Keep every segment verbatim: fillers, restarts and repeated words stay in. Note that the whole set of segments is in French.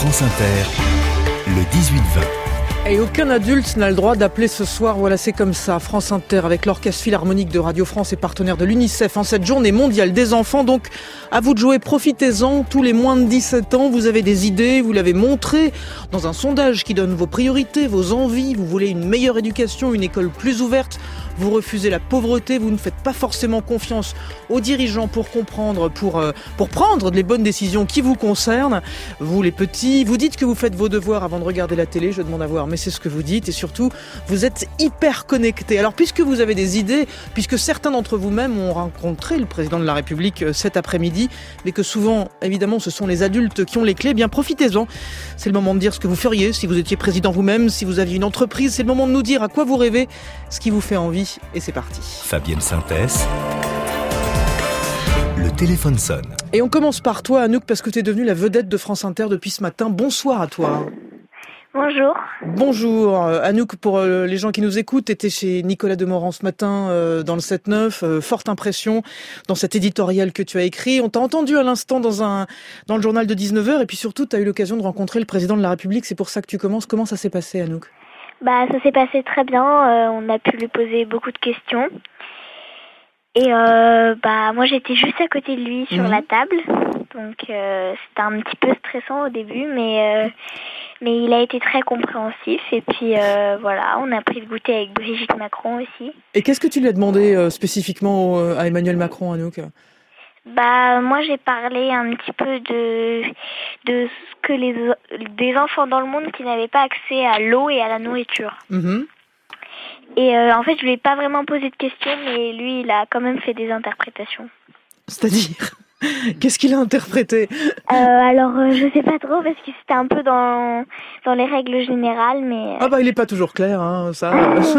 France Inter, le dix-huit vingt. Et aucun adulte n'a le droit d'appeler ce soir, voilà c'est comme ça, France Inter avec l'Orchestre Philharmonique de Radio France et partenaire de l'UNICEF en cette journée mondiale des enfants. Donc à vous de jouer, profitez-en, tous les moins de dix-sept ans, vous avez des idées, vous l'avez montré dans un sondage qui donne vos priorités, vos envies, vous voulez une meilleure éducation, une école plus ouverte, vous refusez la pauvreté, vous ne faites pas forcément confiance aux dirigeants pour comprendre, pour, euh, pour prendre les bonnes décisions qui vous concernent. Vous les petits, vous dites que vous faites vos devoirs avant de regarder la télé, je demande à voir, mais c'est ce que vous dites et surtout, vous êtes hyper connectés. Alors puisque vous avez des idées, puisque certains d'entre vous-même ont rencontré le président de la République cet après-midi, mais que souvent, évidemment, ce sont les adultes qui ont les clés, eh bien profitez-en. C'est le moment de dire ce que vous feriez si vous étiez président vous-même, si vous aviez une entreprise, c'est le moment de nous dire à quoi vous rêvez, ce qui vous fait envie. Et c'est parti. Fabienne Synthèse. Le téléphone sonne. Et on commence par toi, Anouk, parce que tu es devenue la vedette de France Inter depuis ce matin. Bonsoir à toi. Bonjour. Bonjour. Anouk, pour les gens qui nous écoutent, tu étais chez Nicolas Demorand ce matin euh, dans le sept neuf. Euh, forte impression dans cet éditorial que tu as écrit. On t'a entendu à l'instant dans, un, dans le journal de dix-neuf heures. Et puis surtout, tu as eu l'occasion de rencontrer le président de la République. C'est pour ça que tu commences. Comment ça s'est passé, Anouk ? Bah, ça s'est passé très bien. Euh, on a pu lui poser beaucoup de questions. Et euh, bah, moi, j'étais juste à côté de lui sur mmh. la table. Donc, euh, c'était un petit peu stressant au début, mais, euh, mais il a été très compréhensif. Et puis, euh, voilà, on a pris le goûter avec Brigitte Macron aussi. Et qu'est-ce que tu lui as demandé euh, spécifiquement à Emmanuel Macron, Anouk ? Bah, moi, j'ai parlé un petit peu de, de ce que les, des enfants dans le monde qui n'avaient pas accès à l'eau et à la nourriture. Mmh. Et euh, en fait, je lui ai pas vraiment posé de questions, mais lui, il a quand même fait des interprétations. C'est-à-dire ? Qu'est-ce qu'il a interprété ? euh, Alors, euh, je sais pas trop, parce que c'était un peu dans, dans les règles générales, mais... Euh... Ah bah, il est pas toujours clair, hein, ça.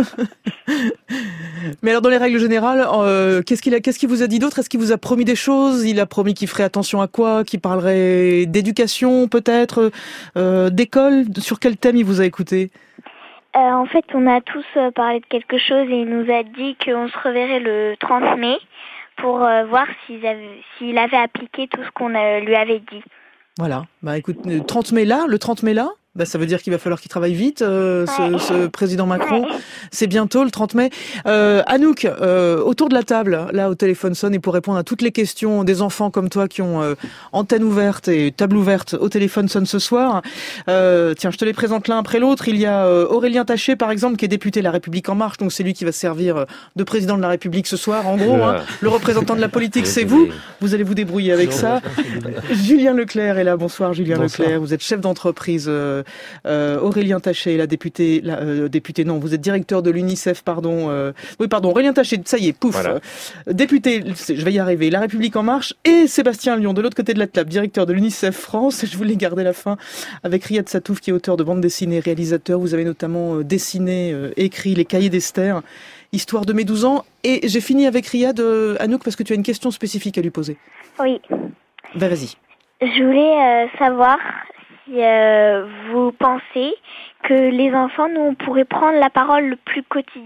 Mais alors, dans les règles générales, euh, qu'est-ce qu'il a, qu'est-ce qu'il vous a dit d'autre ? Est-ce qu'il vous a promis des choses ? Il a promis qu'il ferait attention à quoi ? Qu'il parlerait d'éducation, peut-être, euh, d'école ? Sur quel thème il vous a écouté ? Euh, en fait, on a tous euh, parlé de quelque chose et il nous a dit qu'on se reverrait le trente mai pour euh, voir s'il avait, s'il avait appliqué tout ce qu'on euh, lui avait dit. Voilà. Bah écoute, le trente mai là, le trente mai là, bah ça veut dire qu'il va falloir qu'il travaille vite, euh, ce, ouais. ce président Macron. Ouais. C'est bientôt le trente mai. Euh, Anouk, euh, autour de la table, là au téléphone sonne, et pour répondre à toutes les questions des enfants comme toi qui ont euh, antenne ouverte et table ouverte au téléphone sonne ce soir. Euh, tiens, je te les présente l'un après l'autre. Il y a euh, Aurélien Taché, par exemple, qui est député La République En Marche, donc c'est lui qui va servir de président de la République ce soir. En gros, hein, le représentant de la politique, c'est vous. Vous allez vous débrouiller avec ça. Julien Leclerc est là. Bonsoir, Julien Bonsoir. Leclerc. Vous êtes chef d'entreprise. Euh, Euh, Aurélien Taché, la députée, la, euh, députée, non, vous êtes directeur de l'UNICEF, pardon. Euh, oui, pardon, Aurélien Taché, ça y est, pouf. Voilà. Euh, député, je vais y arriver, La République En Marche, et Sébastien Lyon, de l'autre côté de la table, directeur de l'UNICEF France. Je voulais garder la fin avec Riyad Satouf, qui est auteur de bande dessinée, réalisateur. Vous avez notamment euh, dessiné, euh, écrit Les Cahiers d'Esther, histoire de mes douze ans. Et j'ai fini avec Riyad, euh, Anouk, parce que tu as une question spécifique à lui poser. Oui. Ben, vas-y. Je voulais euh, savoir... Si euh, vous pensez que les enfants, nous, on pourrait prendre la parole le plus quotidiennement ?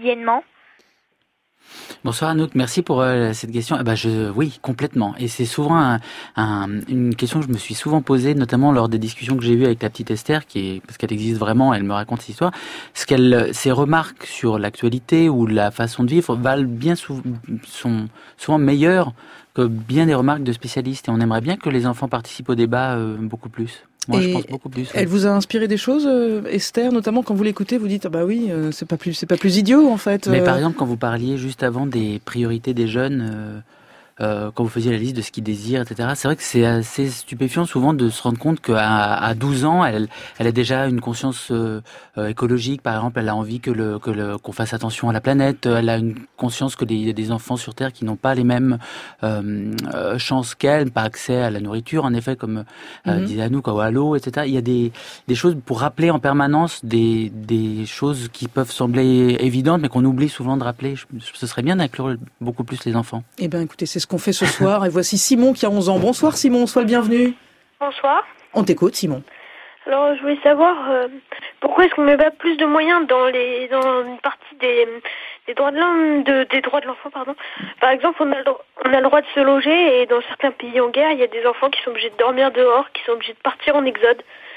Bonsoir Anouk, merci pour euh, cette question. Eh ben je, oui, complètement. Et c'est souvent un, un, une question que je me suis souvent posée, notamment lors des discussions que j'ai eues avec la petite Esther, qui est, parce qu'elle existe vraiment, elle me raconte cette histoire. Ce qu'elle, ses remarques sur l'actualité ou la façon de vivre valent bien sou, sont souvent meilleures que bien des remarques de spécialistes. Et on aimerait bien que les enfants participent au débat euh, beaucoup plus. Moi, et je pense beaucoup plus. Elle oui. vous a inspiré des choses, euh, Esther, notamment quand vous l'écoutez, vous dites ah bah oui, euh, c'est pas plus, c'est pas plus idiot en fait. Mais euh... par exemple, quand vous parliez juste avant des priorités des jeunes, euh, euh, quand vous faisiez la liste de ce qu'ils désirent, et cetera. C'est vrai que c'est assez stupéfiant souvent de se rendre compte qu'à à douze ans, elle, elle a déjà une conscience euh, écologique. Par exemple, elle a envie que le, que le, qu'on fasse attention à la planète. Elle a une conscience que des, des enfants sur Terre qui n'ont pas les mêmes euh, euh, chances qu'elle, pas accès à la nourriture, en effet, comme euh, mm-hmm. disait Anouk, ou à l'eau, et cetera. Il y a des, des choses pour rappeler en permanence des, des choses qui peuvent sembler évidentes, mais qu'on oublie souvent de rappeler. Ce serait bien d'inclure beaucoup plus les enfants. Eh bien, écoutez, c'est ce qu'on fait ce soir. Et voici Simon qui a onze ans. Bonsoir Simon, sois le bienvenu. Bonsoir. On t'écoute Simon. Alors je voulais savoir euh, pourquoi est-ce qu'on met pas plus de moyens dans les dans une partie des, des droits de l'homme, de, des droits de l'enfant, pardon. Par exemple, on a, le, on a le droit de se loger et dans certains pays en guerre, il y a des enfants qui sont obligés de dormir dehors, qui sont obligés de partir en exode.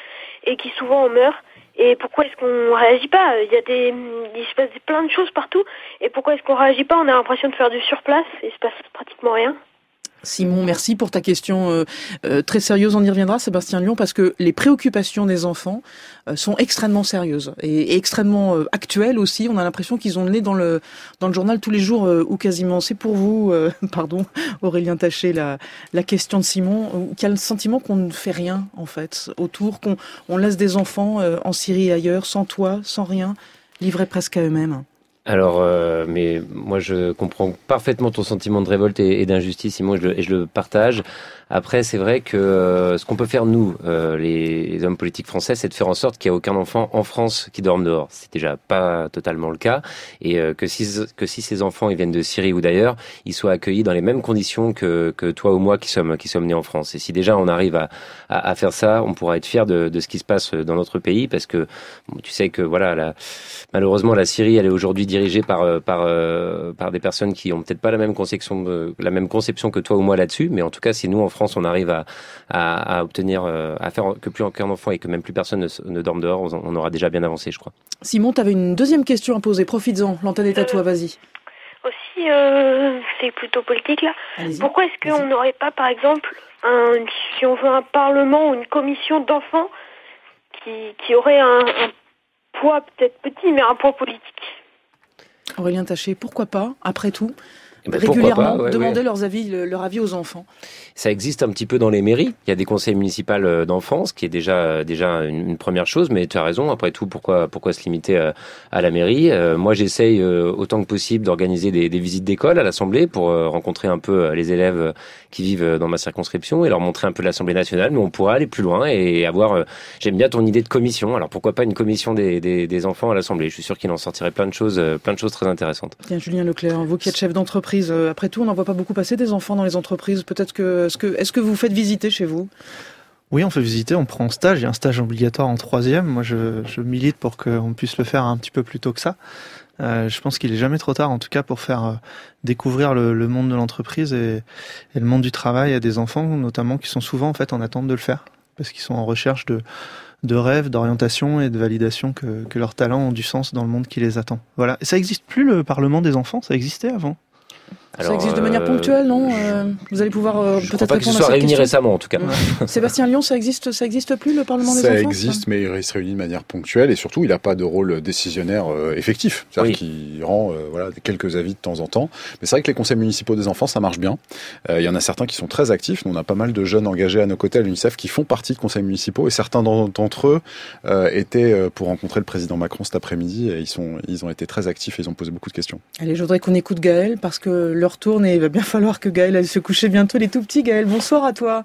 et qui souvent en meurent. Et pourquoi est-ce qu'on réagit pas? Il y a des, il se passe plein de choses partout. Et pourquoi est-ce qu'on réagit pas? On a l'impression de faire du surplace et il se passe pratiquement rien. Simon, merci pour ta question euh, euh, très sérieuse. On y reviendra, Sébastien Lyon, parce que les préoccupations des enfants euh, sont extrêmement sérieuses et, et extrêmement euh, actuelles aussi. On a l'impression qu'ils ont le nez dans le dans le journal tous les jours euh, ou quasiment. C'est pour vous, euh, pardon, Aurélien Taché, la la question de Simon, euh, qui a le sentiment qu'on ne fait rien en fait autour, qu'on on laisse des enfants euh, en Syrie et ailleurs, sans toit, sans rien, livrés presque à eux-mêmes. Alors, euh, mais moi, je comprends parfaitement ton sentiment de révolte et, et d'injustice, Simon, et je, le, et je le partage. Après, c'est vrai que euh, ce qu'on peut faire, nous, euh, les, les hommes politiques français, c'est de faire en sorte qu'il n'y ait aucun enfant en France qui dorme dehors. C'est déjà pas totalement le cas. Et euh, que, si, que si ces enfants ils viennent de Syrie ou d'ailleurs, ils soient accueillis dans les mêmes conditions que, que toi ou moi qui sommes, qui sommes nés en France. Et si déjà on arrive à, à, à faire ça, on pourra être fiers de, de ce qui se passe dans notre pays, parce que bon, tu sais que voilà, la, malheureusement, la Syrie, elle est aujourd'hui dirigée par, par, euh, par des personnes qui ont peut-être pas la même conception, de, la même conception que toi ou moi là-dessus. Mais en tout cas, si nous en France, on arrive à, à, à obtenir, à faire que plus aucun enfant et que même plus personne ne, ne dorme dehors, on, on aura déjà bien avancé, je crois. Simon, tu avais une deuxième question à poser. Profites-en. L'antenne est à toi, vas-y. Aussi, euh, c'est plutôt politique là. Allez-y. Pourquoi est-ce qu'on n'aurait pas, par exemple, un, si on veut un parlement ou une commission d'enfants qui, qui aurait un, un poids peut-être petit, mais un poids politique? Aurélien Taché, pourquoi pas, après tout, eh ben, régulièrement pas, ouais, demander ouais. leurs avis, leur avis aux enfants? Ça existe un petit peu dans les mairies. Il y a des conseils municipaux d'enfance, qui est déjà déjà une, une première chose. Mais tu as raison. Après tout, pourquoi pourquoi se limiter à, à la mairie? euh, Moi, j'essaye euh, autant que possible d'organiser des, des visites d'école à l'Assemblée pour euh, rencontrer un peu euh, les élèves qui vivent dans ma circonscription et leur montrer un peu l'Assemblée nationale. Mais on pourra aller plus loin et avoir. Euh, J'aime bien ton idée de commission. Alors pourquoi pas une commission des, des, des enfants à l'Assemblée? Je suis sûr qu'il en sortirait plein de choses, euh, plein de choses très intéressantes. Tiens, Julien Leclerc, vous qui êtes chef d'entreprise, euh, après tout, on n'en voit pas beaucoup passer des enfants dans les entreprises. Peut-être que est-ce que est-ce que vous faites visiter chez vous? Oui, on fait visiter, on prend en stage. Il y a un stage obligatoire en troisième. Moi, je, je milite pour qu'on puisse le faire un petit peu plus tôt que ça. Euh, je pense qu'il est jamais trop tard, en tout cas, pour faire euh, découvrir le, le monde de l'entreprise et, et le monde du travail à des enfants, notamment qui sont souvent en fait en attente de le faire, parce qu'ils sont en recherche de, de rêves, d'orientation et de validation que, que leurs talents ont du sens dans le monde qui les attend. Voilà. Et ça n'existe plus, le Parlement des enfants, ça existait avant. Alors, ça existe de manière ponctuelle, non? euh, Vous allez pouvoir euh, je peut-être crois pas répondre que ce à soit cette réuni question. récemment, en tout cas. Ouais. Sébastien Lyon, ça existe, ça existe plus le Parlement des ça enfants? Ça existe, mais il se réunit de manière ponctuelle et surtout, il n'a pas de rôle décisionnaire euh, effectif. C'est-à-dire oui. qu'il rend euh, voilà quelques avis de temps en temps. Mais c'est vrai que les conseils municipaux des enfants, ça marche bien. Euh, il y en a certains qui sont très actifs. Nous, on a pas mal de jeunes engagés à nos côtés à l'UNICEF qui font partie de conseils municipaux et certains d'entre eux euh, étaient pour rencontrer le président Macron cet après-midi et ils sont, ils ont été très actifs et ils ont posé beaucoup de questions. Allez, je voudrais qu'on écoute Gaël parce que l'heure tourne et il va bien falloir que Gaël aille se coucher bientôt. Les tout petits, Gaël, bonsoir à toi.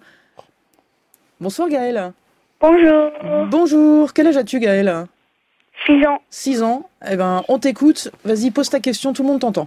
Bonsoir Gaël. Bonjour. Bonjour. Quel âge as-tu Gaël? Six ans. Six ans. Eh ben, on t'écoute. Vas-y, pose ta question. Tout le monde t'entend.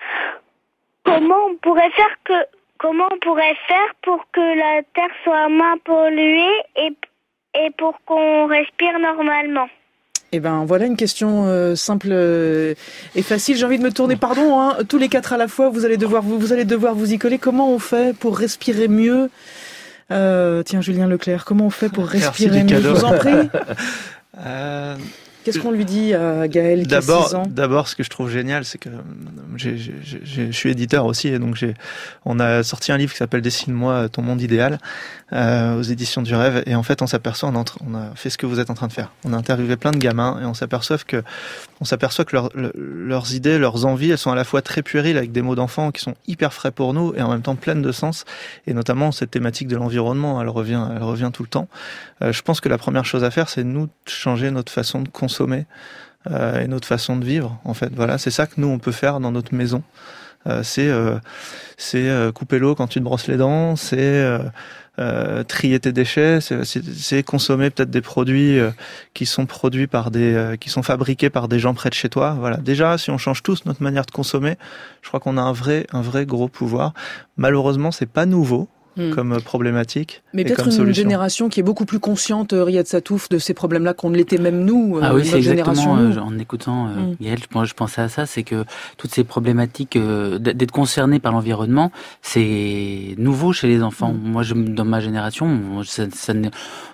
Comment on pourrait faire que comment on pourrait faire pour que la terre soit moins polluée et et pour qu'on respire normalement? Eh ben voilà une question euh, simple euh, et facile. J'ai envie de me tourner, pardon, hein, tous les quatre à la fois. Vous allez devoir vous, vous allez devoir vous y coller. Comment on fait pour respirer mieux? euh, Tiens, Julien Leclerc, comment on fait pour respirer mieux? Je vous en prie. euh... Qu'est-ce qu'on lui dit à Gaël qui a six ans? D'abord, ce que je trouve génial, c'est que j'ai, j'ai, j'ai, je suis éditeur aussi, et donc j'ai, on a sorti un livre qui s'appelle Dessine-moi ton monde idéal euh, aux éditions du Rêve, et en fait, on s'aperçoit, on a, on a fait ce que vous êtes en train de faire. On a interviewé plein de gamins, et on s'aperçoit que, on s'aperçoit que leur, le, leurs idées, leurs envies, elles sont à la fois très puériles avec des mots d'enfants qui sont hyper frais pour nous, et en même temps pleines de sens, et notamment cette thématique de l'environnement, elle revient, elle revient tout le temps. Euh, je pense que la première chose à faire, c'est nous changer notre façon de consommer euh, et notre façon de vivre. En fait, voilà, c'est ça que nous on peut faire dans notre maison. Euh, c'est euh, c'est euh, couper l'eau quand tu te brosses les dents, c'est euh, euh, trier tes déchets, c'est, c'est, c'est consommer peut-être des produits euh, qui sont produits par des, euh, qui sont fabriqués par des gens près de chez toi. Voilà. Déjà, si on change tous notre manière de consommer, je crois qu'on a un vrai, un vrai gros pouvoir. Malheureusement, c'est pas nouveau comme problématique. Mais peut-être comme une solution. Génération qui est beaucoup plus consciente, Riyad Satouf, de ces problèmes-là qu'on ne l'était même nous. Ah oui, c'est exactement. Euh, en écoutant euh, mm. Gaël, je, je pensais à ça, c'est que toutes ces problématiques euh, d'être concerné par l'environnement, c'est nouveau chez les enfants. Mm. Moi, je, dans ma génération, ça, ça,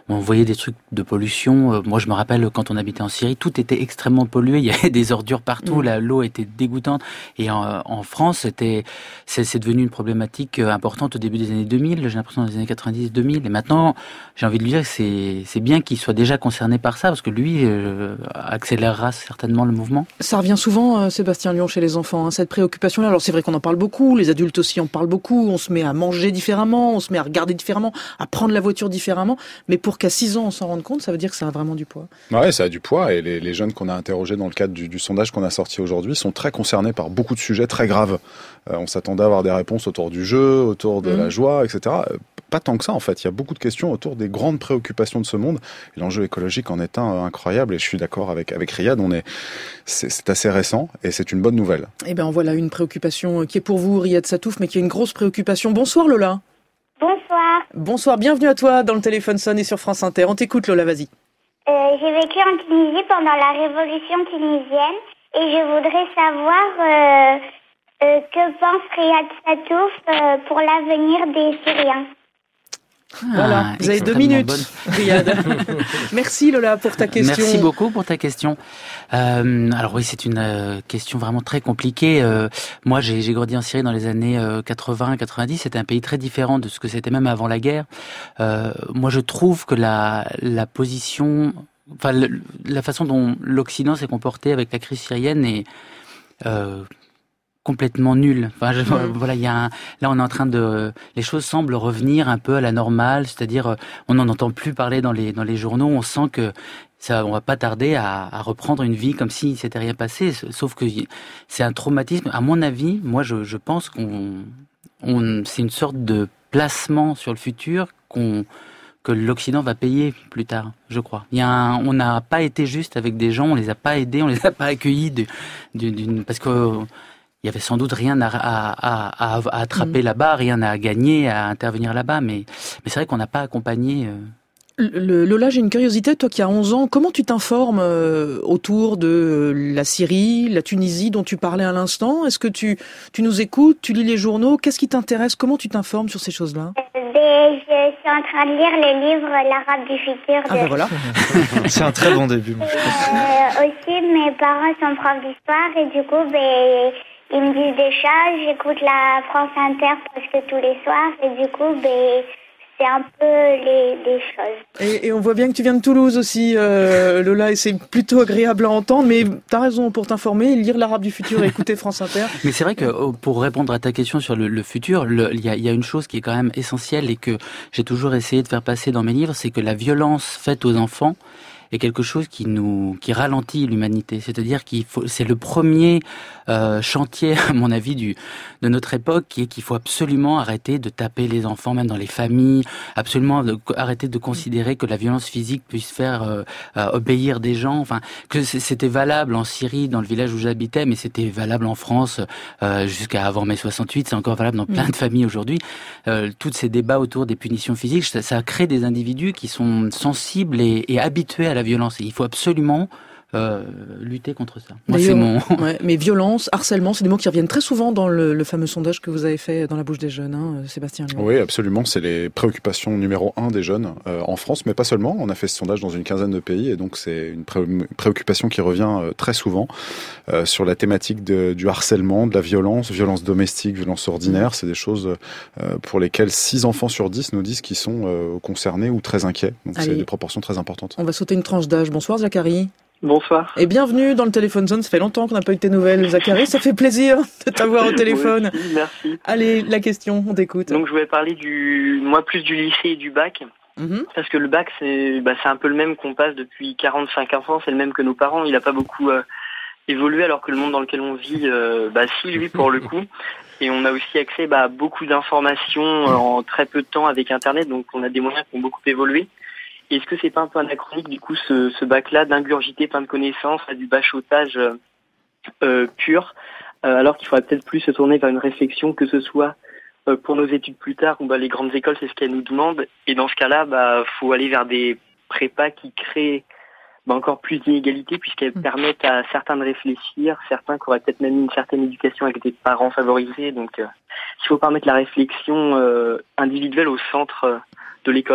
on voyait des trucs de pollution. Euh, moi, je me rappelle quand on habitait en Syrie, tout était extrêmement pollué. Il y avait des ordures partout. Mmh. La, l'eau était dégoûtante. Et en, en France, c'était, c'est, c'est devenu une problématique importante au début des années deux mille. J'ai l'impression dans les années quatre-vingt-dix, deux mille. Et maintenant, j'ai envie de lui dire que c'est, c'est bien qu'il soit déjà concerné par ça, parce que lui euh, accélérera certainement le mouvement. Ça revient souvent, euh, Sébastien Lion, chez les enfants, hein, cette préoccupation-là. Alors c'est vrai qu'on en parle beaucoup, les adultes aussi en parlent beaucoup. On se met à manger différemment, on se met à regarder différemment, à prendre la voiture différemment. Mais pour qu'à six ans on s'en rende compte, ça veut dire que ça a vraiment du poids. Ouais, ça a du poids. Et les, les jeunes qu'on a interrogés dans le cadre du, du sondage qu'on a sorti aujourd'hui sont très concernés par beaucoup de sujets très graves. Euh, on s'attendait à avoir des réponses autour du jeu, autour de mmh. la joie, et cetera. Pas tant que ça en fait. Il y a beaucoup de questions autour des grandes préoccupations de ce monde. Et l'enjeu écologique en est un incroyable. Et je suis d'accord avec avec Riyad. On est, c'est, c'est assez récent et c'est une bonne nouvelle. Eh bien voilà une préoccupation qui est pour vous, Riyad Satouf, mais qui est une grosse préoccupation. Bonsoir Lola. Bonsoir. Bonsoir, bienvenue à toi dans le téléphone sonne et sur France Inter. On t'écoute Lola, vas-y. Euh, j'ai vécu en Tunisie pendant la révolution tunisienne et je voudrais savoir euh, euh, que pense Riyad Satouf euh, pour l'avenir des Syriens. Ah, voilà, vous avez deux minutes, Riyad. Merci Lola pour ta question. Merci beaucoup pour ta question. Euh, alors oui, c'est une euh, question vraiment très compliquée. Euh, moi, j'ai, j'ai grandi en Syrie dans les années euh, quatre-vingts quatre-vingt-dix. C'était un pays très différent de ce que c'était même avant la guerre. Euh, moi, je trouve que la, la position, enfin le, la façon dont l'Occident s'est comporté avec la crise syrienne est euh, complètement nul. Enfin, je, mmh. voilà, il y a un, là, on est en train de, les choses semblent revenir un peu à la normale, c'est-à-dire, on n'en entend plus parler dans les dans les journaux. On sent que ça, on va pas tarder à, à reprendre une vie comme si s'était rien passé. Sauf que c'est un traumatisme. À mon avis, moi, je, je pense qu'on, on, c'est une sorte de placement sur le futur qu'on que l'Occident va payer plus tard, je crois. Il y a un, on n'a pas été juste avec des gens, on les a pas aidés, on les a pas accueillis de, de, d'une, parce que il y avait sans doute rien à, à, à, à attraper mmh. là-bas, rien à gagner, à intervenir là-bas, mais, mais c'est vrai qu'on n'a pas accompagné. Euh... Le, Lola, j'ai une curiosité, toi qui as onze ans, comment tu t'informes euh, autour de la Syrie, la Tunisie dont tu parlais à l'instant? Est-ce que tu, tu nous écoutes, tu lis les journaux? Qu'est-ce qui t'intéresse? Comment tu t'informes sur ces choses-là? Ben, je suis en train de lire le livre L'Arabe du futur. De... Ah ben voilà. C'est un très bon début. Moi, je pense. Euh, aussi, mes parents sont profs d'histoire et du coup, ben, ils me disent des choses. J'écoute la France Inter presque tous les soirs et du coup, ben, c'est un peu les, les choses. Et, et on voit bien que tu viens de Toulouse aussi, euh, Lola, et c'est plutôt agréable à entendre, mais t'as raison pour t'informer, lire l'Arabe du futur et écouter France Inter. Mais c'est vrai que pour répondre à ta question sur le, le futur, il y a, y a une chose qui est quand même essentielle et que j'ai toujours essayé de faire passer dans mes livres, c'est que la violence faite aux enfants est quelque chose qui nous qui ralentit l'humanité. C'est-à-dire qu'il faut, c'est le premier euh, chantier, à mon avis, du de notre époque, qui est qu'il faut absolument arrêter de taper les enfants, même dans les familles, absolument de, arrêter de considérer que la violence physique puisse faire euh, euh, obéir des gens. Enfin, que c'était valable en Syrie, dans le village où j'habitais, mais c'était valable en France euh, jusqu'à avant mai soixante-huit. C'est encore valable dans plein de familles aujourd'hui. Euh, tous ces débats autour des punitions physiques, ça, ça crée des individus qui sont sensibles et, et habitués à la violence. Et il faut absolument euh, lutter contre ça. Moi, c'est mon... ouais, mais violence, harcèlement, c'est des mots qui reviennent très souvent dans le, le fameux sondage que vous avez fait dans la bouche des jeunes, hein, Sébastien Lion. Oui, absolument. C'est les préoccupations numéro un des jeunes euh, en France, mais pas seulement. On a fait ce sondage dans une quinzaine de pays et donc c'est une pré- préoccupation qui revient euh, très souvent euh, sur la thématique de, du harcèlement, de la violence, violence domestique, violence ordinaire. C'est des choses euh, pour lesquelles six enfants sur dix nous disent qu'ils sont euh, concernés ou très inquiets. Donc Allez. C'est des proportions très importantes. On va sauter une tranche d'âge. Bonsoir Zachary. Bonsoir. Et bienvenue dans le téléphone zone. Ça fait longtemps qu'on n'a pas eu de tes nouvelles, Zachary. Ça fait plaisir de t'avoir au téléphone. Oui, merci. Allez, la question, on t'écoute. Donc je voulais parler du, moi plus du lycée et du bac. Mm-hmm. Parce que le bac, c'est, bah, c'est un peu le même qu'on passe depuis quarante-cinq ans. C'est le même que nos parents. Il n'a pas beaucoup euh, évolué alors que le monde dans lequel on vit, euh, bah si, lui pour le coup. Et on a aussi accès bah, à beaucoup d'informations euh, en très peu de temps avec Internet. Donc on a des moyens qui ont beaucoup évolué. Est-ce que c'est pas un peu anachronique du coup ce, ce bac-là d'ingurgiter plein de connaissances à du bachotage euh, euh, pur, euh, alors qu'il faudrait peut-être plus se tourner vers une réflexion, que ce soit euh, pour nos études plus tard, où bah, les grandes écoles c'est ce qu'elles nous demandent, et dans ce cas-là, bah faut aller vers des prépas qui créent bah, encore plus d'inégalités puisqu'elles mmh. permettent à certains de réfléchir, certains qui auraient peut-être même une certaine éducation avec des parents favorisés, donc euh, il faut pas mettre la réflexion euh, individuelle au centre euh, de l'école.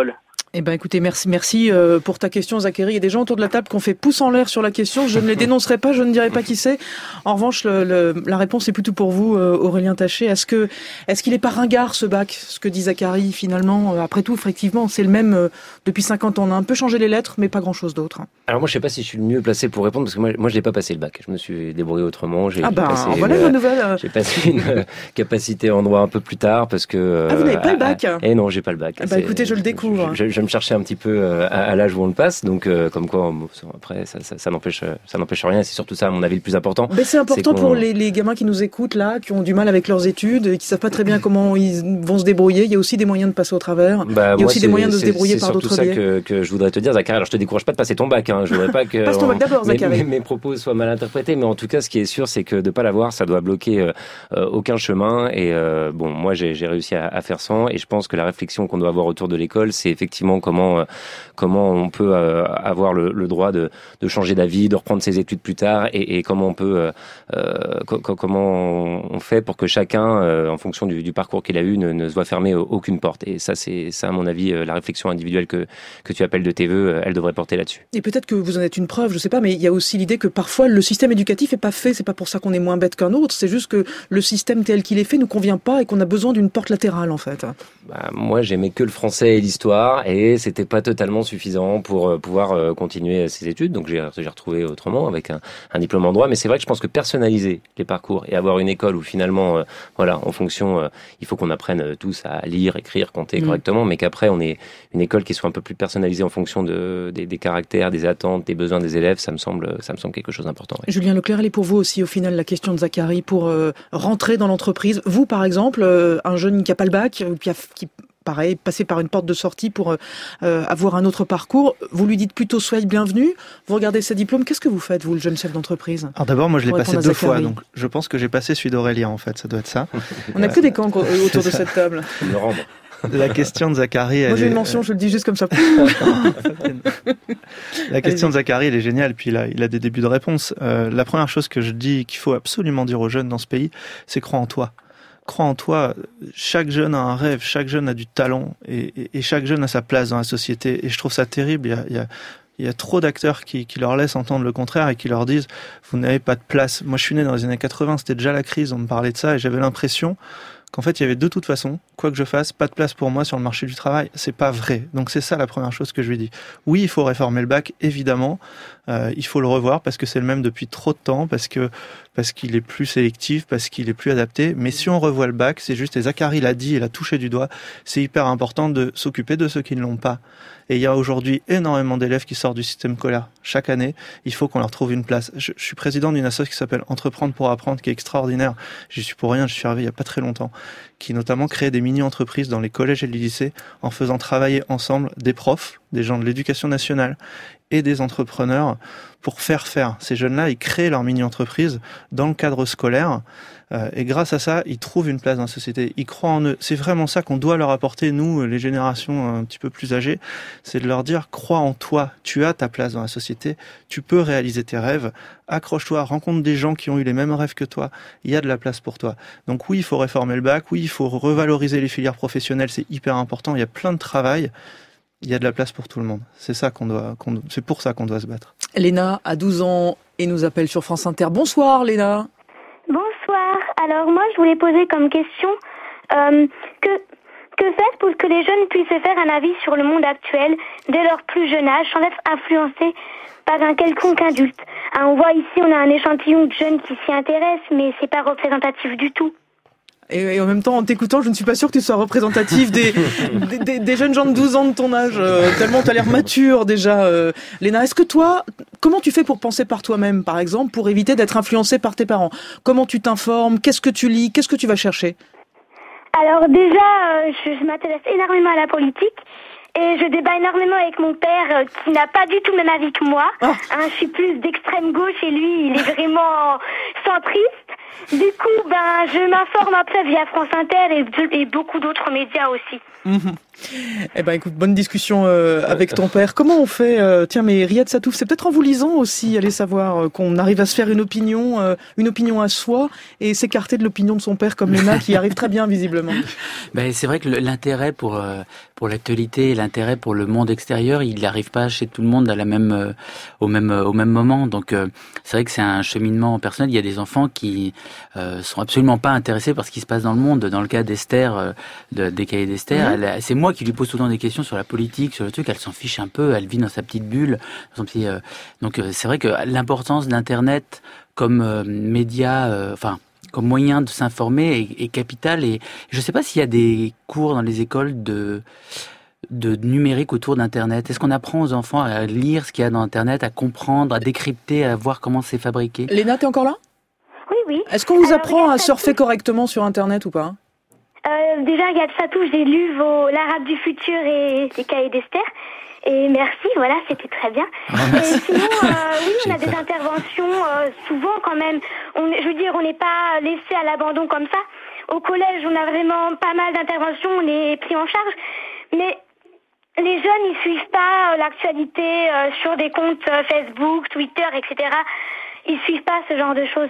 Eh ben, écoutez, merci, merci euh, pour ta question, Zachary. Il y a des gens autour de la table qui ont fait pouce en l'air sur la question. Je ne les dénoncerai pas, je ne dirai pas qui c'est. En revanche, le, le, la réponse est plutôt pour vous, euh, Aurélien Taché. Est-ce que, est-ce qu'il est pas ringard, ce bac, ce que dit Zachary, finalement? Après tout, effectivement, c'est le même euh, depuis cinquante ans. On a un peu changé les lettres, mais pas grand-chose d'autre. Alors moi, je sais pas si je suis le mieux placé pour répondre, parce que moi, moi je n'ai pas passé le bac. Je me suis débrouillé autrement. J'ai, ah j'ai ben, passé voilà une, une nouvelle. J'ai passé une euh, capacité en droit un peu plus tard, parce que... Euh, ah, vous n'avez pas le bac? Eh non, j'ai pas le bac. Ah bah écoutez, je le découvre. Je, je, je vais me chercher un petit peu à, à l'âge où on le passe, donc euh, comme quoi après ça, ça, ça n'empêche ça n'empêche rien. C'est surtout ça, à mon avis, le plus important. Mais c'est important c'est pour les, les gamins qui nous écoutent là, qui ont du mal avec leurs études, et qui savent pas très bien comment ils vont se débrouiller. Il y a aussi des moyens de passer au travers. Bah, il y a moi, aussi des moyens de se débrouiller par d'autres biais. C'est surtout ça que, que je voudrais te dire, Zachary. Alors je te décourage pas de passer ton bac. Hein. Je voudrais pas que Passe ton bac d'abord, Zachary. Mes, mes propos soient mal interprétés, mais en tout cas, ce qui est sûr, c'est que de pas l'avoir, ça doit bloquer euh, euh, aucun chemin. Et euh, bon, moi, j'ai, j'ai réussi à, à faire sans. Et je pense que la réflexion qu'on doit avoir autour de l'école, c'est effectivement comment euh, comment on peut euh, avoir le, le droit de, de changer d'avis, de reprendre ses études plus tard, et, et comment on peut, euh, co- comment on fait pour que chacun, euh, en fonction du, du parcours qu'il a eu, ne, ne se voit fermer aucune porte. Et ça, c'est ça, à mon avis, la réflexion individuelle que que tu appelles de tes vœux, elle devrait porter là-dessus. Et peut-être que vous en êtes une preuve, je sais pas, mais il y a aussi l'idée que parfois le système éducatif est pas fait. C'est pas pour ça qu'on est moins bête qu'un autre. C'est juste que le système tel qu'il est fait nous convient pas et qu'on a besoin d'une porte latérale, en fait. Bah, moi, j'aimais que le français et l'histoire, et c'était pas totalement suffisant pour pouvoir euh, continuer ses études. Donc j'ai, j'ai retrouvé autrement avec un, un diplôme en droit. Mais c'est vrai que je pense que personnaliser les parcours et avoir une école où finalement, euh, voilà, en fonction, euh, il faut qu'on apprenne tous à lire, écrire, compter mmh. correctement, mais qu'après on ait une école qui soit un peu plus personnalisée en fonction de des, des caractères, des attentes, des besoins des élèves. Ça me semble, ça me semble quelque chose d'important. Ouais. Julien Leclerc, elle est pour vous aussi au final la question de Zachary pour euh, rentrer dans l'entreprise. Vous, par exemple, euh, un jeune qui a pas le bac, qui a qui pareil, passer par une porte de sortie pour euh, avoir un autre parcours. Vous lui dites plutôt soyez bienvenue. Vous regardez ses diplômes. Qu'est-ce que vous faites, vous, le jeune chef d'entreprise? Alors d'abord, moi, je l'ai passé deux fois, donc je pense que j'ai passé celui d'Aurélien, en fait. Ça doit être ça. On n'a que des camps autour de cette table. Me rendre. La question de Zachary... Moi, j'ai une mention, est... je le dis juste comme ça. La question de Zachary, elle est géniale, puis il a, il a des débuts de réponse. Euh, la première chose que je dis qu'il faut absolument dire aux jeunes dans ce pays, c'est crois en toi. Crois en toi. Chaque jeune a un rêve, chaque jeune a du talent, et, et, et chaque jeune a sa place dans la société. Et je trouve ça terrible. Il y a, il y a, il y a trop d'acteurs qui, qui leur laissent entendre le contraire et qui leur disent « vous n'avez pas de place ». Moi, je suis né dans les années quatre-vingts, c'était déjà la crise, on me parlait de ça, et j'avais l'impression qu'en fait, il y avait de toute façon, quoi que je fasse, pas de place pour moi sur le marché du travail. C'est pas vrai. Donc c'est ça la première chose que je lui dis. Oui, il faut réformer le bac, évidemment. Euh, il faut le revoir parce que c'est le même depuis trop de temps, parce que parce qu'il est plus sélectif, parce qu'il est plus adapté. Mais si on revoit le bac, c'est juste, et Zachary l'a dit et l'a touché du doigt, c'est hyper important de s'occuper de ceux qui ne l'ont pas. Et il y a aujourd'hui énormément d'élèves qui sortent du système scolaire. Chaque année, il faut qu'on leur trouve une place. Je, je suis président d'une association qui s'appelle Entreprendre pour apprendre, qui est extraordinaire. J'y suis pour rien, je suis arrivé il y a pas très longtemps, qui notamment crée des mini-entreprises dans les collèges et les lycées en faisant travailler ensemble des profs, des gens de l'éducation nationale et des entrepreneurs pour faire faire. Ces jeunes-là, ils créent leur mini-entreprise dans le cadre scolaire euh, et grâce à ça, ils trouvent une place dans la société. Ils croient en eux. C'est vraiment ça qu'on doit leur apporter, nous, les générations un petit peu plus âgées, c'est de leur dire « crois en toi, tu as ta place dans la société, tu peux réaliser tes rêves, accroche-toi, rencontre des gens qui ont eu les mêmes rêves que toi, il y a de la place pour toi ». Donc oui, il faut réformer le bac, oui, il faut revaloriser les filières professionnelles, c'est hyper important, il y a plein de travail. Il y a de la place pour tout le monde. C'est ça qu'on doit, qu'on, c'est pour ça qu'on doit se battre. Léna a douze ans et nous appelle sur France Inter. Bonsoir Léna. Bonsoir. Alors moi je voulais poser comme question euh, que que faire pour que les jeunes puissent faire un avis sur le monde actuel dès leur plus jeune âge sans être influencés par un quelconque adulte. Hein, on voit ici on a un échantillon de jeunes qui s'y intéressent mais c'est pas représentatif du tout. Et en même temps, en t'écoutant, je ne suis pas sûre que tu sois représentatif des, des, des, des jeunes gens de douze ans de ton âge, euh, tellement tu as l'air mature déjà. Euh. Léna, est-ce que toi, comment tu fais pour penser par toi-même, par exemple, pour éviter d'être influencé par tes parents? Comment tu t'informes? Qu'est-ce que tu lis? Qu'est-ce que tu vas chercher? Alors déjà, euh, je, je m'intéresse énormément à la politique. Et je débat énormément avec mon père euh, qui n'a pas du tout le même avis que moi. Oh. Hein, je suis plus d'extrême gauche et lui, il est vraiment centriste. Du coup, ben, je m'informe un peu via France Inter et, et beaucoup d'autres médias aussi. Mmh. Eh ben, écoute, bonne discussion euh, avec ton père. Comment on fait euh, Tiens, mais Riyad Satouf, c'est peut-être en vous lisant aussi, allez savoir, euh, qu'on arrive à se faire une opinion, euh, une opinion à soi et s'écarter de l'opinion de son père comme Léna qui arrive très bien visiblement. Ben, c'est vrai que l'intérêt pour... Euh, pour l'actualité et l'intérêt pour le monde extérieur, il n'arrive pas chez tout le monde à la même, euh, au même, euh, au même moment. Donc, euh, c'est vrai que c'est un cheminement personnel. Il y a des enfants qui euh, sont absolument pas intéressés par ce qui se passe dans le monde. Dans le cas d'Esther, euh, de, des cahiers d'Esther, mmh. elle, c'est moi qui lui pose tout le temps des questions sur la politique, sur le truc. Elle s'en fiche un peu. Elle vit dans sa petite bulle. Dans son petit, euh, donc, euh, c'est vrai que l'importance d'Internet comme euh, média, euh, enfin. comme moyen de s'informer est, est capital. Et je ne sais pas s'il y a des cours dans les écoles de, de numérique autour d'Internet. Est-ce qu'on apprend aux enfants à lire ce qu'il y a dans Internet, à comprendre, à décrypter, à voir comment c'est fabriqué? Léna, t'es encore là? Oui, oui. Est-ce qu'on vous Alors, apprend à surfer correctement sur Internet ou pas? euh, Déjà, regarde Fatou, j'ai lu vos l'Arabe du futur et les cahiers d'Esther. Et merci, voilà, c'était très bien. Et sinon, euh, oui, on a des interventions euh, souvent quand même. On, je veux dire, on n'est pas laissé à l'abandon comme ça. Au collège, on a vraiment pas mal d'interventions, on est pris en charge. Mais les jeunes, ils suivent pas l'actualité euh, sur des comptes euh, Facebook, Twitter, et cetera. Ils suivent pas ce genre de choses.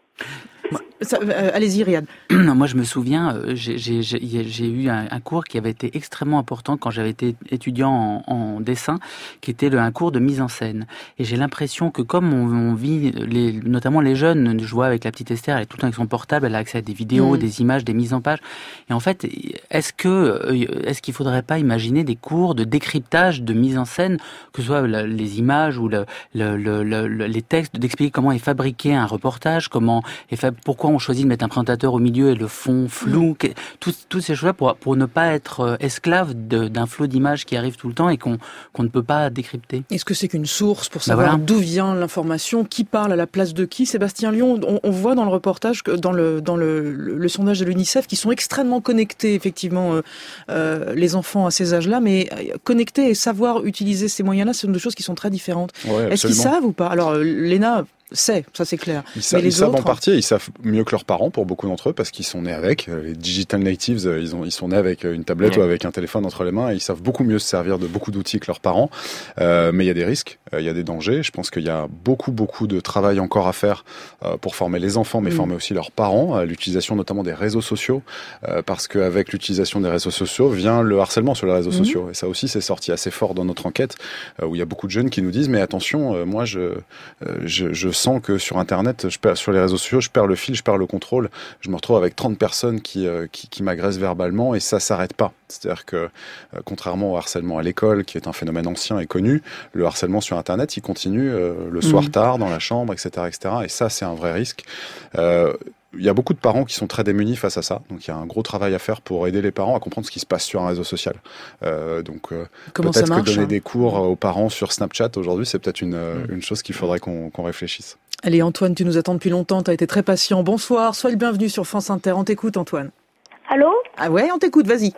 Ça, euh, allez-y, Riyad. Moi, je me souviens, euh, j'ai, j'ai, j'ai, j'ai eu un, un cours qui avait été extrêmement important quand j'avais été étudiant en, en dessin, qui était le, un cours de mise en scène. Et j'ai l'impression que comme on, on vit, les, notamment les jeunes, je vois avec la petite Esther, elle est tout le temps avec son portable, elle a accès à des vidéos, mmh. des images, des mises en page. Et en fait, est-ce que, est-ce qu'il faudrait pas imaginer des cours de décryptage, de mise en scène, que ce soit la, les images ou le, le, le, le, les textes, d'expliquer comment est fabriqué un reportage, comment est fa- pourquoi on choisit de mettre un présentateur au milieu et le fond flou, mmh. toutes, toutes ces choses-là pour, pour ne pas être esclave de, d'un flot d'images qui arrive tout le temps et qu'on, qu'on ne peut pas décrypter. Est-ce que c'est qu'une source pour savoir bah voilà. d'où vient l'information, qui parle à la place de qui? Sébastien Lyon, on, on voit dans le reportage, dans le, dans le, le, le sondage de l'UNICEF, qu'ils sont extrêmement connectés, effectivement, euh, euh, les enfants à ces âges-là, mais connectés et savoir utiliser ces moyens-là, ce sont des choses qui sont très différentes. Ouais, Est-ce qu'ils savent ou pas? Alors, Léna sait, ça c'est clair. Ils, sa- mais les ils savent autres... en partie, ils savent mieux que leurs parents pour beaucoup d'entre eux parce qu'ils sont nés avec. Les digital natives, ils, ont, ils sont nés avec une tablette ouais. ou avec un téléphone entre les mains et ils savent beaucoup mieux se servir de beaucoup d'outils que leurs parents. Euh, mais il y a des risques, il y a des dangers. Je pense qu'il y a beaucoup, beaucoup de travail encore à faire euh, pour former les enfants, mais mmh. former aussi leurs parents à l'utilisation notamment des réseaux sociaux euh, parce qu'avec l'utilisation des réseaux sociaux vient le harcèlement sur les réseaux mmh. sociaux. Et ça aussi, c'est sorti assez fort dans notre enquête euh, où il y a beaucoup de jeunes qui nous disent mais attention, euh, moi je, euh, je, je sens que sur Internet, je perds, sur les réseaux sociaux, je perds le fil, je perds le contrôle. Je me retrouve avec trente personnes qui, euh, qui, qui m'agressent verbalement et ça s'arrête pas. C'est-à-dire que, euh, contrairement au harcèlement à l'école, qui est un phénomène ancien et connu, le harcèlement sur Internet, il continue euh, le soir mmh. tard, dans la chambre, et cetera, et cetera. Et ça, c'est un vrai risque. Euh, Il y a beaucoup de parents qui sont très démunis face à ça. Donc, il y a un gros travail à faire pour aider les parents à comprendre ce qui se passe sur un réseau social. Euh, donc, euh, peut-être marche, que donner hein des cours aux parents sur Snapchat aujourd'hui, c'est peut-être une, mmh. une chose qu'il faudrait qu'on, qu'on réfléchisse. Allez, Antoine, tu nous attends depuis longtemps. Tu as été très patient. Bonsoir. Sois le bienvenu sur France Inter. On t'écoute, Antoine. Allô? Ah ouais, on t'écoute. Vas-y.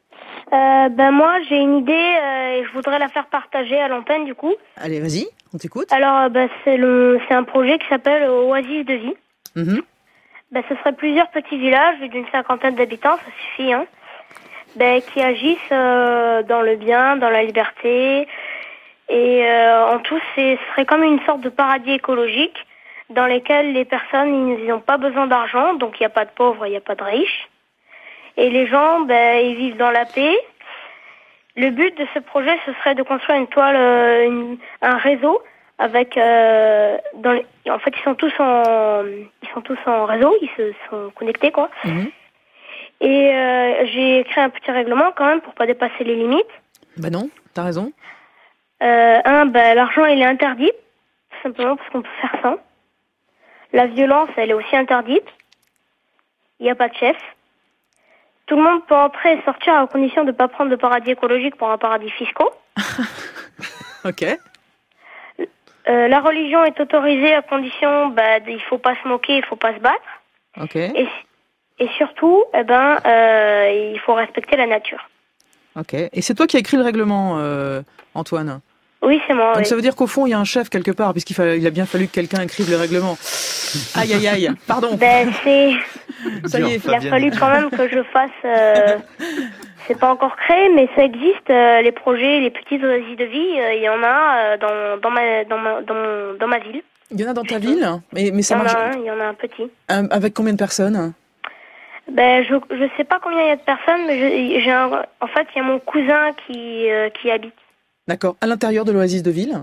Euh, ben moi, j'ai une idée euh, et je voudrais la faire partager à l'antenne, du coup. Allez, vas-y. On t'écoute. Alors, ben, c'est, le, c'est un projet qui s'appelle Oasis de vie. Mmh. Ben, ce serait plusieurs petits villages d'une cinquantaine d'habitants, ça suffit, hein, ben, qui agissent euh, dans le bien, dans la liberté. Et euh, en tout, c'est, ce serait comme une sorte de paradis écologique dans lequel les personnes, ils n'ont pas besoin d'argent, donc il n'y a pas de pauvres, il n'y a pas de riches. Et les gens, ben, ils vivent dans la paix. Le but de ce projet, ce serait de construire une toile, euh, une, un réseau avec, euh, dans les, en fait, ils sont tous en, ils sont tous en réseau, ils se sont connectés, quoi. Mmh. Et euh, j'ai créé un petit règlement quand même pour pas dépasser les limites. Ben non, t'as raison. Euh, un, ben, l'argent, il est interdit, tout simplement parce qu'on peut faire sans. La violence, elle est aussi interdite. Il n'y a pas de chef. Tout le monde peut entrer et sortir à condition de ne pas prendre de paradis écologique pour un paradis fiscal. Ok. Euh, la religion est autorisée à condition, bah, il faut pas se moquer, il faut pas se battre. Ok. Et, et surtout, eh ben, euh, il faut respecter la nature. Ok. Et c'est toi qui as écrit le règlement, euh, Antoine? Oui, c'est moi. Donc oui. Ça veut dire qu'au fond, il y a un chef quelque part, puisqu'il fallait, il a bien fallu que quelqu'un écrive le règlement. Aïe, aïe, aïe. Pardon. Ben, c'est... Ça y est, il a fallu quand même que je fasse... Euh... C'est pas encore créé, mais ça existe. Euh, les projets, les petites oasis de vie, il euh, y en a euh, dans, dans, ma, dans, ma, dans, mon, dans ma ville. Il y en a dans ta ville? mais, mais ça marche. Il y en a un, il y en a un petit. Euh, avec combien de personnes? Ben, je je sais pas combien il y a de personnes, mais je- j'ai un, en fait, il y a mon cousin qui euh, qui habite D'accord. À l'intérieur de l'Oasis de Ville.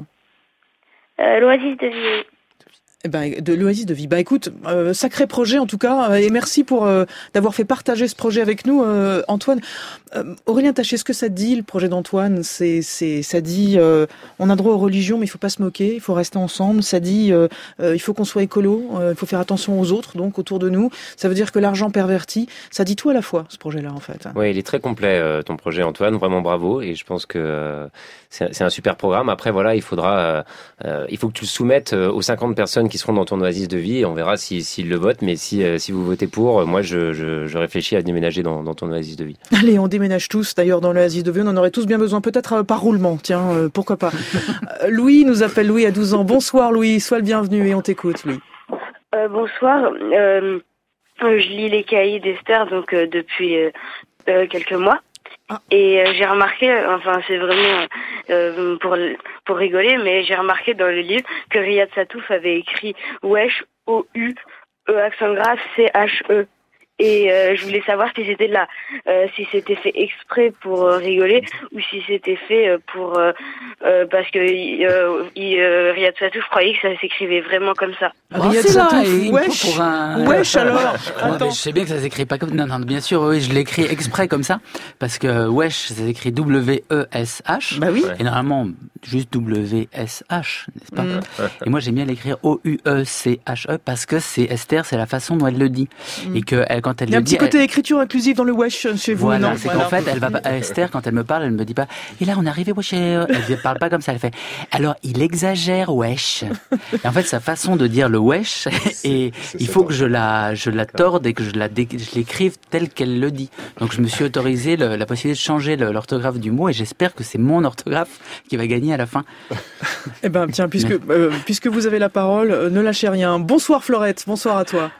euh, l'Oasis de Ville. Eh ben, de l'Oasis de Vie. Bah écoute, euh, sacré projet en tout cas, euh, et merci pour euh, d'avoir fait partager ce projet avec nous, euh, Antoine. Euh, Aurélien Taché, ce que ça dit le projet d'Antoine, c'est, c'est, ça dit, euh, on a droit aux religions, mais il faut pas se moquer, il faut rester ensemble. Ça dit, euh, euh, il faut qu'on soit écolo, euh, il faut faire attention aux autres, donc autour de nous. Ça veut dire que l'argent pervertit. Ça dit tout à la fois, ce projet-là en fait. Oui, il est très complet euh, ton projet, Antoine. Vraiment bravo, et je pense que euh, c'est, c'est un super programme. Après, voilà, il faudra, euh, euh, il faut que tu le soumettes euh, aux cinquante personnes qui seront dans ton oasis de vie, et on verra si, s'ils le votent. Mais si, euh, si vous votez pour, euh, moi, je, je, je réfléchis à déménager dans, dans ton oasis de vie. Allez, on déménage tous, d'ailleurs, dans l'Oasis de Vie. On en aurait tous bien besoin, peut-être euh, par roulement. Tiens, euh, pourquoi pas. Euh, Louis nous appelle, Louis a douze ans. Bonsoir, Louis. Sois le bienvenu et on t'écoute, Louis. Euh, bonsoir. Euh, je lis les cahiers d'Esther donc euh, depuis euh, euh, quelques mois. Ah. Et euh, j'ai remarqué, enfin c'est vraiment euh, pour pour rigoler, mais j'ai remarqué dans le livre que Riyad Satouf avait écrit Wesh, O U E accent grave C H E. Et euh, je voulais savoir si c'était là, euh, si c'était fait exprès pour euh, rigoler ou si c'était fait euh, pour euh, euh, parce que euh, il, euh, Riyad Satouf croyait que ça s'écrivait vraiment comme ça. Oh, Riyad c'est là, Satouf, et wesh, pour un... wesh alors. Ouais, mais je sais bien que ça s'écrit pas comme... Non, non, bien sûr, oui, je l'écris exprès comme ça, parce que wesh, ça s'écrit W E S H. Bah oui. Et normalement, juste W S H, n'est-ce pas? Mm. Et moi, j'aime bien l'écrire O U E C H E, parce que c'est Esther, c'est la façon dont elle le dit. Mm. Et que elle, quand elle Il y a un le petit dit... côté elle... écriture inclusive dans le wesh chez vous, Voilà, non? c'est Voilà. qu'en fait, elle va pas, Esther, quand elle me parle, elle me dit pas, et là, on est arrivé, wesh, elle ne parle pas comme ça, elle fait, alors, il exagère, wesh. Et en fait, sa façon de dire le wesh, et c'est il ça, faut hein. que je la, je la torde et que je la, dé- je l'écrive telle qu'elle le dit. Donc, je me suis autorisé le- la possibilité de changer le- l'orthographe du mot, et j'espère que c'est mon orthographe qui va gagner à la fin. Eh ben, tiens, puisque, euh, puisque vous avez la parole, euh, ne lâchez rien. Bonsoir, Florette. Bonsoir à toi.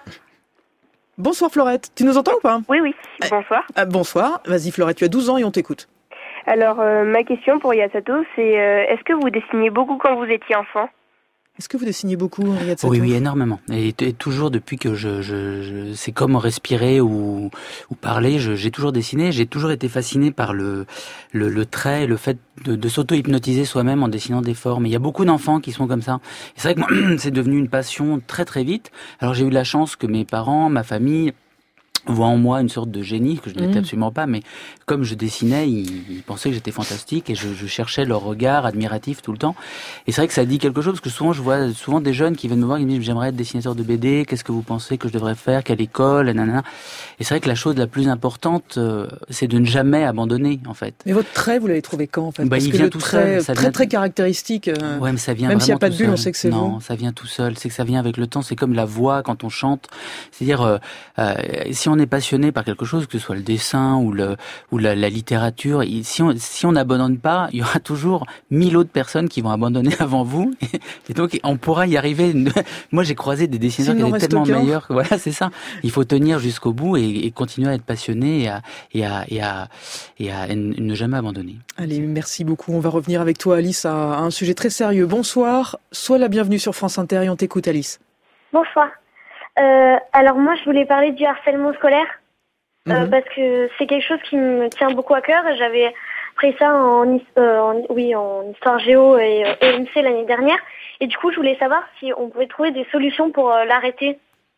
Bonsoir, Florette. Tu nous entends ou pas? Oui, oui. Bonsoir. Ah, bonsoir. Vas-y, Florette. Tu as douze ans et on t'écoute. Alors, euh, ma question pour Yasato, c'est euh, est-ce que vous dessiniez beaucoup quand vous étiez enfant? Est-ce que vous dessinez beaucoup, Riyad Satouf? Oui, oui, énormément. Et, et toujours depuis que je, je, je c'est comme respirer ou, ou parler, je, j'ai toujours dessiné. J'ai toujours été fasciné par le, le, le trait, le fait de, de s'auto-hypnotiser soi-même en dessinant des formes. Et il y a beaucoup d'enfants qui sont comme ça. Et c'est vrai que moi, c'est devenu une passion très très vite. Alors j'ai eu la chance que mes parents, ma famille voient en moi une sorte de génie, que je n'étais Mmh. absolument pas, mais comme je dessinais, ils, ils pensaient que j'étais fantastique et je, je cherchais leur regard admiratif tout le temps. Et c'est vrai que ça dit quelque chose, parce que souvent je vois souvent des jeunes qui viennent me voir et me disent j'aimerais être dessinateur de B D, qu'est-ce que vous pensez que je devrais faire, quelle école, et nanana. Et c'est vrai que la chose la plus importante, euh, c'est de ne jamais abandonner, en fait. Mais votre trait, vous l'avez trouvé quand, en fait? Bah, Parce il que vient le tout trait, seul, ça très vient- très caractéristique. euh, Ouais, mais ça vient même s'il n'y a vraiment pas de tout bulle, on seul. sait que c'est non, vous. ça vient tout seul. C'est que ça vient avec le temps. C'est comme la voix quand on chante. C'est-à-dire, euh, euh, si on est passionné par quelque chose, que ce soit le dessin ou le ou la, la littérature, et si on si on n'abandonne pas, il y aura toujours mille autres personnes qui vont abandonner avant vous. Et donc, on pourra y arriver. Moi, j'ai croisé des dessinateurs S'il qui n'en étaient reste tellement aucun. meilleurs que voilà, c'est ça. Il faut tenir jusqu'au bout et, et continuer à être passionné et à et à et à, et à ne jamais abandonner. Allez, merci beaucoup. On va revenir avec toi, Alice, à un sujet très sérieux. Bonsoir. Sois la bienvenue sur France Inter et on t'écoute, Alice. Bonsoir. Euh, alors moi, je voulais parler du harcèlement scolaire euh, Mhm. parce que c'est quelque chose qui me tient beaucoup à cœur. J'avais pris ça en, his- euh, en oui en histoire géo et euh, E M C l'année dernière. Et du coup, je voulais savoir si on pouvait trouver des solutions pour euh, l'arrêter.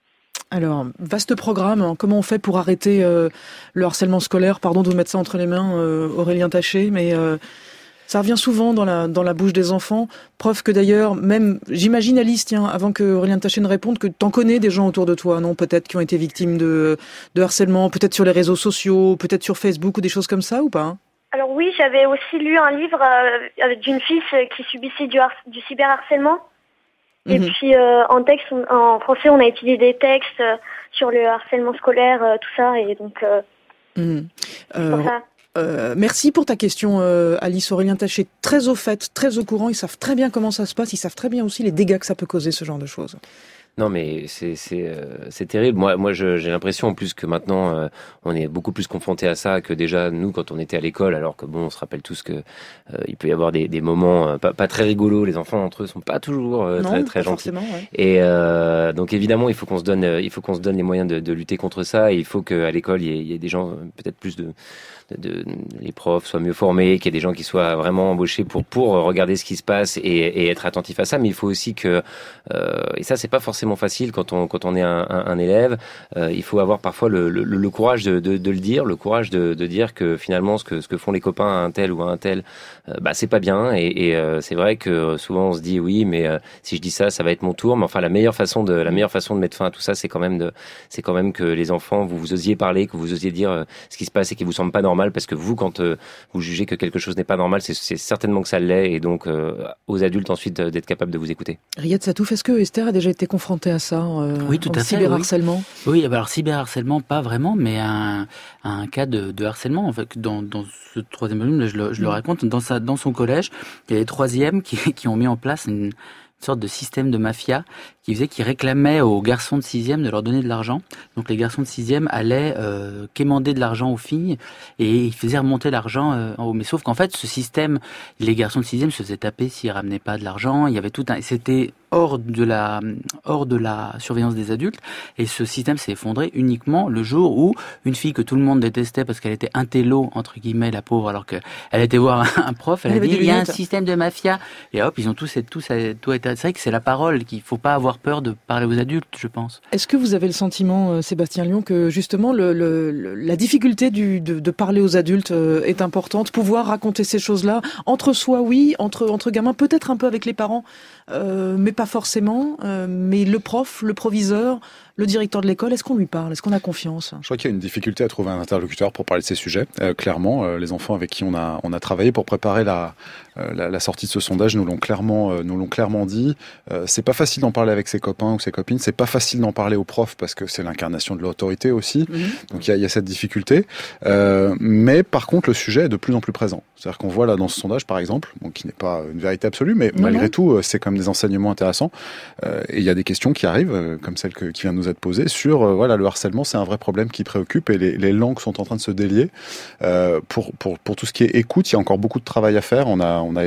Alors, vaste programme. hein. Comment on fait pour arrêter euh, le harcèlement scolaire? Pardon de vous mettre ça entre les mains, euh, Aurélien Taché, mais euh, ça revient souvent dans la dans la bouche des enfants. Preuve que d'ailleurs, même, j'imagine Alice, tiens, avant que Aurélien Taché ne réponde, que t'en connais des gens autour de toi, non? Peut-être qui ont été victimes de de harcèlement, peut-être sur les réseaux sociaux, peut-être sur Facebook ou des choses comme ça ou pas? hein Alors oui, j'avais aussi lu un livre euh, d'une fille euh, qui subissait du, har- du cyberharcèlement. Et Mhm. puis euh, en texte, on- en français, on a étudié des textes euh, sur le harcèlement scolaire, euh, tout ça, et donc euh, Mhm. c'est Euh, pour ça. Euh, merci pour ta question, euh, Alice. Aurélien Taché, très au fait, très au courant. Ils savent très bien comment ça se passe. Ils savent très bien aussi les dégâts que ça peut causer, ce genre de choses. Non, mais c'est c'est euh, c'est terrible. Moi, moi, je, j'ai l'impression en plus que maintenant, euh, on est beaucoup plus confronté à ça que déjà nous quand on était à l'école. Alors que bon, on se rappelle tous que euh, il peut y avoir des, des moments euh, pas, pas très rigolos. Les enfants entre eux sont pas toujours euh, non, très très pas gentils. Ouais. Et euh, donc évidemment, il faut qu'on se donne, il faut qu'on se donne les moyens de, de lutter contre ça. Et il faut qu'à l'école, il y ait, il y ait des gens peut-être plus de De, de, les profs soient mieux formés, qu'il y ait des gens qui soient vraiment embauchés pour pour regarder ce qui se passe et, et être attentifs à ça. Mais il faut aussi que euh, et ça c'est pas forcément facile quand on quand on est un, un, un élève. Euh, il faut avoir parfois le, le, le courage de, de, de le dire, le courage de, de dire que finalement ce que ce que font les copains à un tel ou à un tel, euh, bah c'est pas bien. Et, et euh, c'est vrai que souvent on se dit oui, mais euh, si je dis ça, ça va être mon tour. Mais enfin la meilleure façon de la meilleure façon de mettre fin à tout ça, c'est quand même de c'est quand même que les enfants vous vous osiez parler, que vous osiez dire euh, ce qui se passe et qui vous semble pas normal. Parce que vous, quand euh, vous jugez que quelque chose n'est pas normal, c'est, c'est certainement que ça l'est, et donc euh, aux adultes ensuite euh, d'être capables de vous écouter. Riyad Satouf, est-ce que Esther a déjà été confrontée à ça euh, Oui, tout à fait. Cyberharcèlement. Oui, oui alors cyberharcèlement, pas vraiment, mais un, un cas de, de harcèlement. En fait, dans, dans ce troisième volume, je le, je le raconte, dans, sa, dans son collège, il y a les troisièmes qui, qui ont mis en place une, une sorte de système de mafia qui faisait qu'ils réclamaient aux garçons de sixième de leur donner de l'argent. Donc les garçons de sixième allaient euh, quémander de l'argent aux filles et ils faisaient remonter l'argent euh, en haut. Mais sauf qu'en fait, ce système, les garçons de sixième se faisaient taper s'ils ramenaient pas de l'argent. Il y avait tout un, c'était hors de la, hors de la surveillance des adultes. Et ce système s'est effondré uniquement le jour où une fille que tout le monde détestait parce qu'elle était intello, entre guillemets, la pauvre, alors qu'elle était voir un prof, elle, elle a dit, il y a un système de mafia. Et hop, ils ont tous, tous, tout été, c'est vrai que c'est la parole qu'il faut pas avoir peur de parler aux adultes, je pense. Est-ce que vous avez le sentiment, Sébastien Lion, que justement le, le, le, la difficulté du, de, de parler aux adultes est importante, pouvoir raconter ces choses-là entre soi, oui, entre entre gamins, peut-être un peu avec les parents, euh, mais pas forcément. Euh, mais le prof, le proviseur, le directeur de l'école, est-ce qu'on lui parle? Est-ce qu'on a confiance? Je crois qu'il y a une difficulté à trouver un interlocuteur pour parler de ces sujets. Euh, clairement, euh, les enfants avec qui on a on a travaillé pour préparer la euh, la, la sortie de ce sondage nous l'ont clairement euh, nous l'ont clairement dit. Euh, c'est pas facile d'en parler avec ses copains ou ses copines. C'est pas facile d'en parler aux profs parce que c'est l'incarnation de l'autorité aussi. Mmh. Donc il y a, il y a cette difficulté. Euh, mais par contre, le sujet est de plus en plus présent. C'est-à-dire qu'on voit là dans ce sondage, par exemple, bon, qui n'est pas une vérité absolue, mais non, malgré non. tout, c'est quand même des enseignements intéressants. Euh, et il y a des questions qui arrivent, euh, comme celle que, qui vient de nous être posée, sur euh, voilà, le harcèlement, c'est un vrai problème qui préoccupe et les, les langues sont en train de se délier. Euh, pour, pour, pour tout ce qui est écoute, il y a encore beaucoup de travail à faire. On a, on a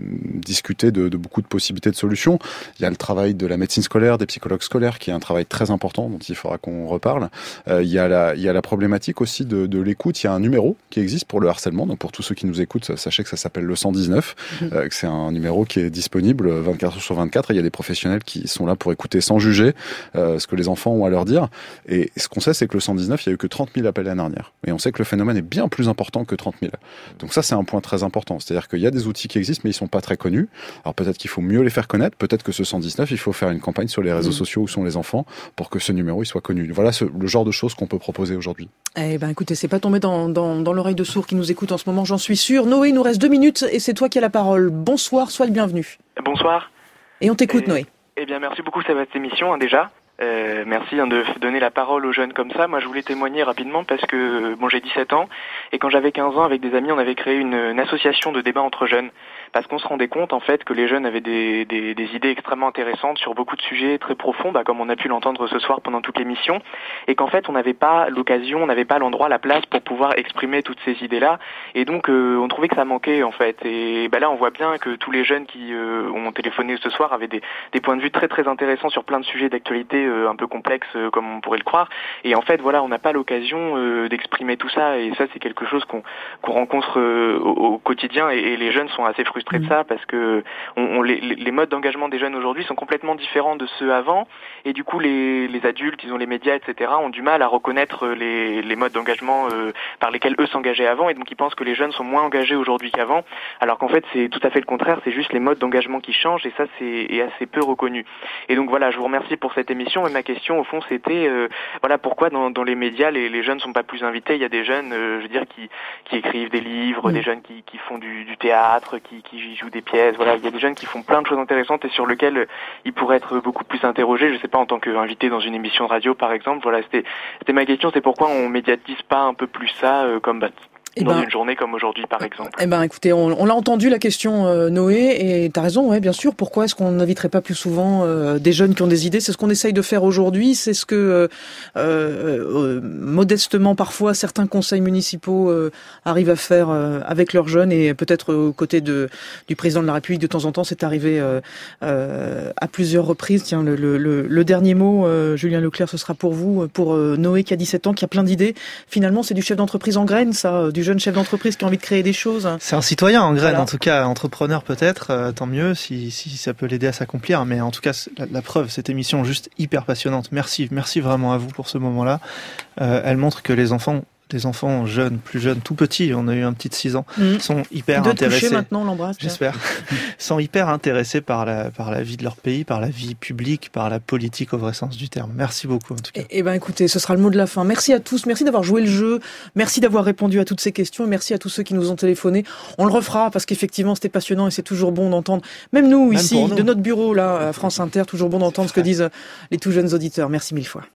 discuté de, de beaucoup de possibilités de solutions. Il y a le travail de la médecine scolaire, des psychologues scolaires, qui est un travail très important dont il faudra qu'on reparle. Euh, il y a la, il y a la problématique aussi de, de l'écoute. Il y a un numéro qui existe pour le harcèlement. Donc pour tous ceux qui nous écoutent, sachez que ça s'appelle le cent dix-neuf, mmh. euh, que c'est un numéro qui est disponible vingt-quatre heures sur vingt-quatre. Et il y a des professionnels qui sont là pour écouter sans juger euh, ce que les enfants ont à leur dire. Et ce qu'on sait, c'est que le cent dix-neuf, il y a eu que trente mille appels l'année dernière. Et on sait que le phénomène est bien plus important que trente mille. Donc ça, c'est un point très important. C'est-à-dire qu'il y a des outils qui existent, mais ils sont pas très connus. Alors peut-être qu'il faut mieux les faire connaître. Peut-être que ce cent dix-neuf, il faut faire une campagne sur les réseaux mmh. sociaux où sont les enfants pour que ce numéro il soit connu. Voilà ce, le genre de choses qu'on peut proposer aujourd'hui. Eh ben, écoutez, c'est pas tombé dans, dans, dans l'oreille de sourd qui nous écoute en ce moment, j'en suis sûr. Noé, il nous reste deux minutes et c'est toi qui as la parole. Bonsoir, sois le bienvenu. Bonsoir. Et on t'écoute, et, Noé. Eh bien, merci beaucoup, ça va cette émission, hein, déjà. Euh, merci hein, de donner la parole aux jeunes comme ça. Moi, je voulais témoigner rapidement parce que bon, j'ai dix-sept ans et quand j'avais quinze ans, avec des amis, on avait créé une, une association de débat entre jeunes. Parce qu'on se rendait compte en fait que les jeunes avaient des, des, des idées extrêmement intéressantes sur beaucoup de sujets très profonds, bah, comme on a pu l'entendre ce soir pendant toute l'émission, et qu'en fait on n'avait pas l'occasion, on n'avait pas l'endroit, la place pour pouvoir exprimer toutes ces idées-là, et donc euh, on trouvait que ça manquait en fait. Et bah, là on voit bien que tous les jeunes qui euh, ont téléphoné ce soir avaient des, des points de vue très très intéressants sur plein de sujets d'actualité euh, un peu complexes euh, comme on pourrait le croire, et en fait voilà on n'a pas l'occasion euh, d'exprimer tout ça, et ça c'est quelque chose qu'on, qu'on rencontre euh, au, au quotidien, et, et les jeunes sont assez frustrés de ça parce que on, on, les, les modes d'engagement des jeunes aujourd'hui sont complètement différents de ceux avant, et du coup les, les adultes, ils ont les médias, et cetera ont du mal à reconnaître les, les modes d'engagement euh, par lesquels eux s'engageaient avant, et donc ils pensent que les jeunes sont moins engagés aujourd'hui qu'avant, alors qu'en fait c'est tout à fait le contraire, c'est juste les modes d'engagement qui changent, et ça c'est est assez peu reconnu. Et donc voilà, je vous remercie pour cette émission, et ma question au fond c'était euh, voilà pourquoi dans, dans les médias les, les jeunes sont pas plus invités. Il y a des jeunes euh, je veux dire qui, qui écrivent des livres, mmh. des jeunes qui, qui font du, du théâtre, qui, qui jouent des pièces, voilà, il y a des jeunes qui font plein de choses intéressantes et sur lesquelles ils pourraient être beaucoup plus interrogés, je sais pas, en tant qu'invité dans une émission de radio par exemple. Voilà, c'était, c'était ma question, c'est pourquoi on médiatise pas un peu plus ça euh, comme bah, eh ben, dans une journée comme aujourd'hui, par exemple. Eh ben, écoutez, on, on l'a entendu la question, euh, Noé, et t'as raison, ouais, bien sûr. Pourquoi est-ce qu'on n'inviterait pas plus souvent euh, des jeunes qui ont des idées? C'est ce qu'on essaye de faire aujourd'hui. C'est ce que euh, euh, modestement, parfois, certains conseils municipaux euh, arrivent à faire euh, avec leurs jeunes, et peut-être aux côtés de du président de la République de temps en temps, c'est arrivé euh, euh, à plusieurs reprises. Tiens, le, le, le, le dernier mot, euh, Julien Leclerc, ce sera pour vous, pour euh, Noé qui a dix-sept ans, qui a plein d'idées. Finalement, c'est du chef d'entreprise en graines, ça, du jeune chef d'entreprise qui a envie de créer des choses. C'est un citoyen en graines, voilà. En tout cas, entrepreneur peut-être, euh, tant mieux si, si ça peut l'aider à s'accomplir. Mais en tout cas, la, la preuve, cette émission juste hyper passionnante. Merci, merci vraiment à vous pour ce moment-là. Euh, elle montre que les enfants des enfants jeunes, plus jeunes, tout petits, on a eu un petit de six ans, mmh. sont hyper de intéressés. Toucher maintenant, on l'embrasse. J'espère. sont hyper intéressés par la, par la vie de leur pays, par la vie publique, par la politique au vrai sens du terme. Merci beaucoup, en tout cas. Eh ben, écoutez, ce sera le mot de la fin. Merci à tous. Merci d'avoir joué le jeu. Merci d'avoir répondu à toutes ces questions. Et merci à tous ceux qui nous ont téléphoné. On le refera parce qu'effectivement, c'était passionnant et c'est toujours bon d'entendre, même nous, même ici, nous. de notre bureau, là, à France Inter, toujours bon d'entendre ce que disent les tout jeunes auditeurs. Merci mille fois.